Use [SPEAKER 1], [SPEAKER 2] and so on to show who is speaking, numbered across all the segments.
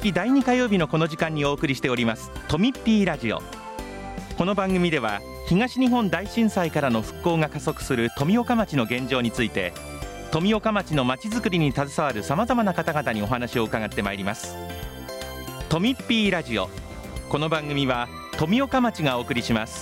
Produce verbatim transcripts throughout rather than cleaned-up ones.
[SPEAKER 1] 月だいに火曜日のこの時間にお送りしておりますとみっぴーラジオ。この番組では東日本大震災からの復興が加速する富岡町の現状について、富岡町の町づくりに携わるさまざまな方々にお話を伺ってまいります。とみっぴーラジオ。この番組は富岡町がお送りします。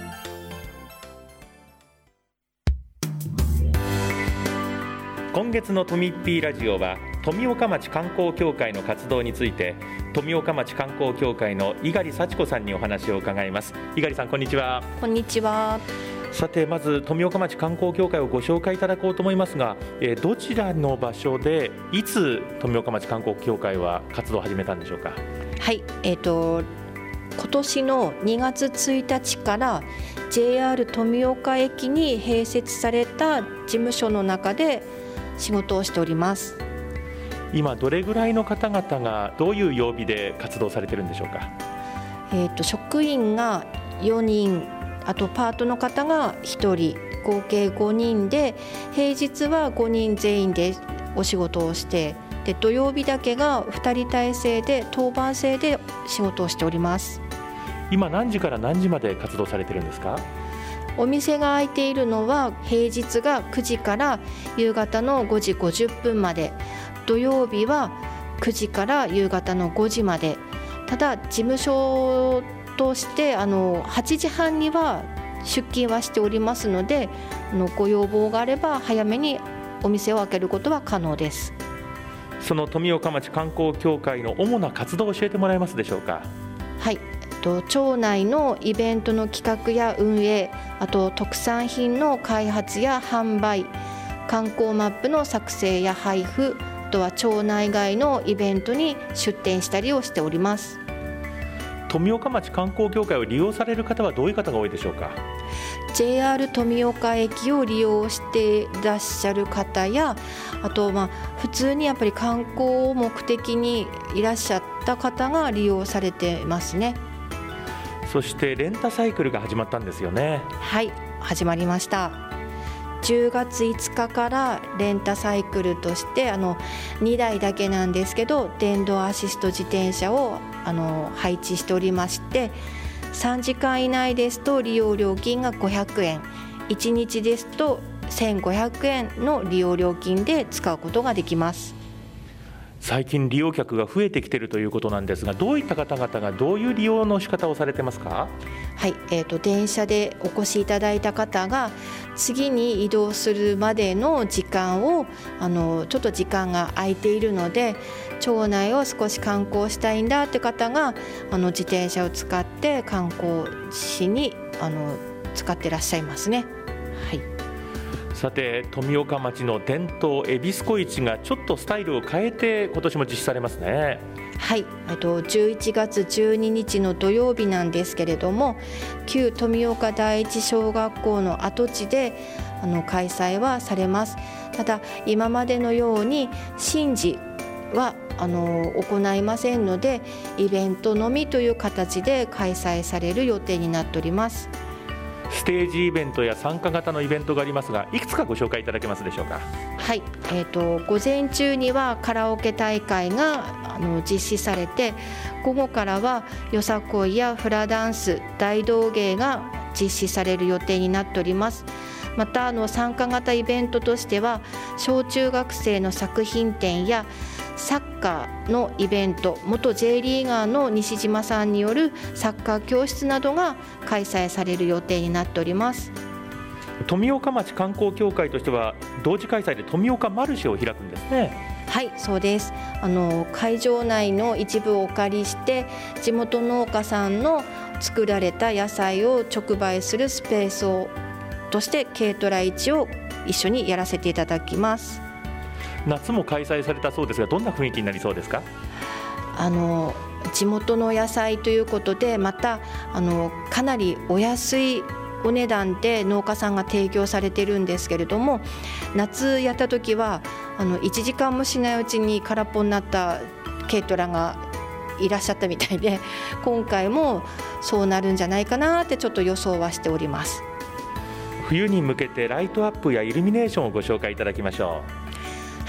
[SPEAKER 1] 今月のとみっぴーラジオは富岡町観光協会の活動について、富岡町観光協会の猪狩幸子さんにお話を伺います。猪狩さん、こんにちは。
[SPEAKER 2] こんにちは。
[SPEAKER 1] さて、まず富岡町観光協会をご紹介いただこうと思いますが、えー、どちらの場所でいつ富岡町観光協会は活動を始めたんでしょうか。
[SPEAKER 2] はい、えーと、今年のにがつついたちから ジェイアール 富岡駅に併設された事務所の中で仕事をしております。
[SPEAKER 1] 今どれぐらいの方々がどういう曜日で活動されているんでしょうか。
[SPEAKER 2] えーと、職員がよにん、あとパートの方がひとり、合計ごにんで、平日はごにん全員でお仕事をして、で土曜日だけがふたり体制で当番制で仕事をしております。
[SPEAKER 1] 今何時から何時まで活動されているんですか。
[SPEAKER 2] お店が開いているのは平日がくじから夕方のごじごじゅっぷんまで、土曜日はくじから夕方のごじまで。ただ事務所としてあのはちじはんには出勤はしておりますので、あのご要望があれば早めにお店を開けることは可能です。
[SPEAKER 1] その富岡町観光協会の主な活動を教えてもらえますでしょうか。
[SPEAKER 2] はい、町内のイベントの企画や運営、あと特産品の開発や販売、観光マップの作成や配布、あとは町内外のイベントに出店したりをしております。
[SPEAKER 1] 富岡町観光協会を利用される方はどういう方が多いでしょうか。
[SPEAKER 2] ジェイアール 富岡駅を利用していらっしゃる方や、あとまあ普通にやっぱり観光を目的にいらっしゃった方が利用されてますね。
[SPEAKER 1] そしてレンタサイクルが始まったんですよね。
[SPEAKER 2] はい、始まりました。じゅうがついつかからレンタサイクルとしてあのにだいだけなんですけど、電動アシスト自転車をあの配置しておりまして、さんじかん以内ですと利用料金がごひゃくえん、いちにちですとせんごひゃくえんの利用料金で使うことができます。
[SPEAKER 1] 最近利用客が増えてきているということなんですが、どういった方々がどういう利用の仕方をされてますか。
[SPEAKER 2] はい、えーと、電車でお越しいただいた方が次に移動するまでの時間をあのちょっと時間が空いているので、町内を少し観光したいんだって方があの自転車を使って観光しにあの使ってらっしゃいますね。はい。
[SPEAKER 1] さて、富岡町の伝統えびすこ市がちょっとスタイルを変えて今年も実施されますね。
[SPEAKER 2] はい、じゅういちがつじゅうににちの土曜日なんですけれども、旧富岡第一小学校の跡地であの開催はされます。ただ今までのように神事はあの行いませんので、イベントのみという形で開催される予定になっております。
[SPEAKER 1] ステージイベントや参加型のイベントがありますが、いくつかご紹介いただけますでしょうか。
[SPEAKER 2] はい、えーと、午前中にはカラオケ大会があの実施されて、午後からはよさこいやフラダンス、大道芸が実施される予定になっております。またあの参加型イベントとしては、小中学生の作品展やサッカーのイベント、元 J リーガーの西島さんによるサッカー教室などが開催される予定になっております。
[SPEAKER 1] 富岡町観光協会としては同時開催で富岡マルシェを開くんですね。
[SPEAKER 2] はい、そうです。あの会場内の一部をお借りして地元農家さんの作られた野菜を直売するスペースをとして軽トラ市を一緒にやらせていただきます。
[SPEAKER 1] 夏も開催されたそうですが、どんな雰囲気になりそうですか。
[SPEAKER 2] あの地元の野菜ということで、またあのかなりお安いお値段で農家さんが提供されているんですけれども、夏やった時はあのいちじかんもしないうちに空っぽになった軽トラがいらっしゃったみたいで、今回もそうなるんじゃないかなってちょっと予想はしております。
[SPEAKER 1] 冬に向けてライトアップやイルミネーションをご紹介いただきましょう。
[SPEAKER 2] はい、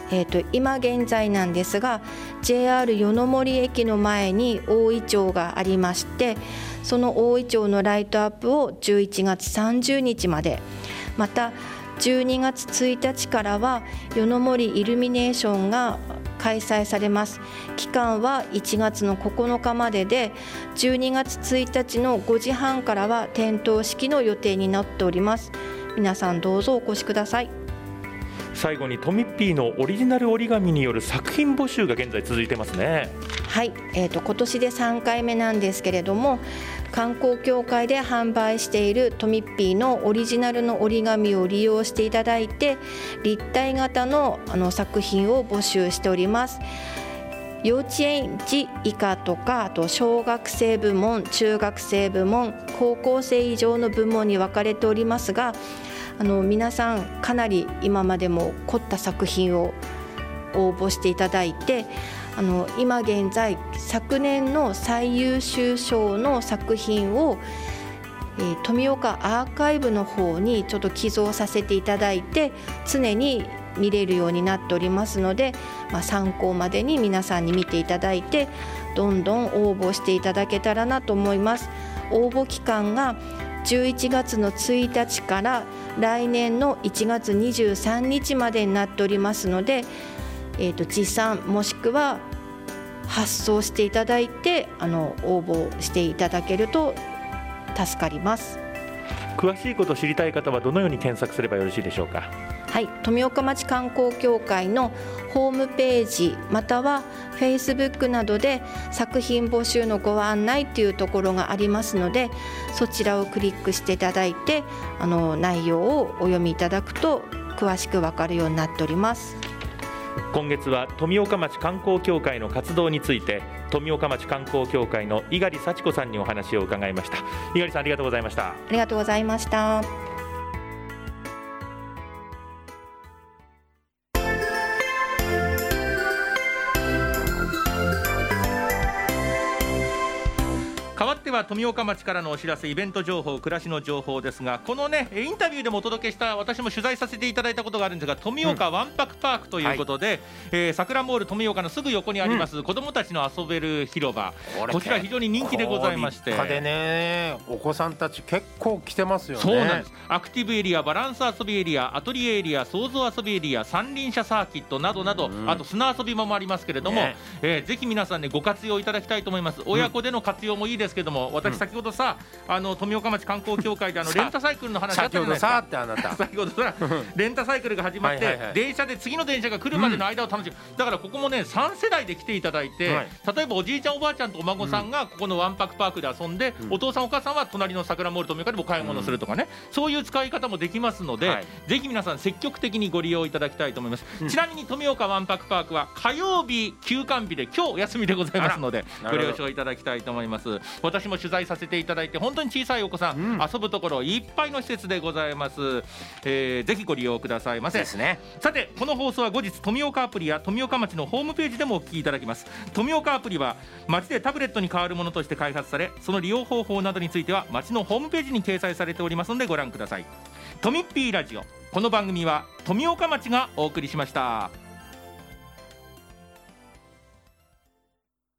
[SPEAKER 2] えーと、今現在なんですが ジェイアール 夜の森駅の前に大イチョウがありまして、その大イチョウのライトアップをじゅういちがつさんじゅうにちまで、またじゅうにがつついたちからは夜の森イルミネーションが開催されます。期間はいちがつのここのかまでで、じゅうにがつついたちのごじはんからは点灯式の予定になっております。皆さんどうぞお越しください。
[SPEAKER 1] 最後にトミッピーのオリジナル折り紙による作品募集が現在続いてますね。
[SPEAKER 2] はい、えーと、今年でさんかいめなんですけれども、観光協会で販売しているトミッピーのオリジナルの折り紙を利用していただいて、立体型のあの作品を募集しております。幼稚園児以下とか、あと小学生部門、中学生部門、高校生以上の部門に分かれておりますが、あの皆さんかなり今までも凝った作品を応募していただいて、あの今現在昨年の最優秀賞の作品を、えー、富岡アーカイブの方にちょっと寄贈させていただいて、常に見れるようになっておりますので、まあ、参考までに皆さんに見ていただいて、どんどん応募していただけたらなと思います。応募期間がじゅういちがつのついたちから来年のいちがつにじゅうさんにちまでになっておりますので、えーと、持参もしくは発送していただいて、あの応募していただけると助かります。
[SPEAKER 1] 詳しいことを知りたい方はどのように検索すればよろしいでしょうか。
[SPEAKER 2] はい、富岡町観光協会のホームページまたは フェイスブック などで作品募集のご案内というところがありますので、そちらをクリックしていただいて、あの内容をお読みいただくと詳しく分かるようになっております。
[SPEAKER 1] 今月は富岡町観光協会の活動について、富岡町観光協会の猪狩幸子さんにお話を伺いました。猪狩さん、ありがとうございました。
[SPEAKER 2] ありがとうございました。
[SPEAKER 1] 変わっては富岡町からのお知らせ、イベント情報、暮らしの情報ですが、このねインタビューでもお届けした、私も取材させていただいたことがあるんですが、富岡わんぱくパークということで、うん、はい、えー、桜モール富岡のすぐ横にあります、うん、子どもたちの遊べる広場、こちら非常に人気でございまして、
[SPEAKER 3] 立派でね、お子さんたち結構来てますよね。
[SPEAKER 1] そうなんです。アクティブエリア、バランス遊びエリア、アトリエエリア、創造遊びエリア、三輪車サーキットなどなど、うん、あと砂遊び場もありますけれども、ね、えー、ぜひ皆さんねご活用いただきたいと思います。親子での活用もいいですけども、私、うん、先ほどさ、あの富岡町観光協会であのレンタサイクルの話あったじゃないですか。
[SPEAKER 3] 先ほどさってあなた
[SPEAKER 1] 先ほどさレンタサイクルが始まって、はいはいはい、電車で次の電車が来るまでの間を楽しむ、うん、だからここもねさんせだいで来ていただいて、はい、例えばおじいちゃんおばあちゃんとお孫さんがここのわんぱくパークで遊んで、うん、お父さんお母さんは隣の桜モール富岡でも買い物するとかね、うん、そういう使い方もできますので、はい、ぜひ皆さん積極的にご利用いただきたいと思います、うん、ちなみに富岡わんぱくパークは火曜日休館日で今日お休みでございますので、ご了承いただきたいと思います。私も取材させていただいて、本当に小さいお子さん、うん、遊ぶところいっぱいの施設でございます、えー、ぜひご利用くださいませ
[SPEAKER 3] ですね。
[SPEAKER 1] さて、この放送は後日富岡アプリや富岡町のホームページでもお聞きいただきます。富岡アプリは町でタブレットに代わるものとして開発され、その利用方法などについては町のホームページに掲載されておりますのでご覧ください。トミッピーラジオ、この番組は富岡町がお送りしました。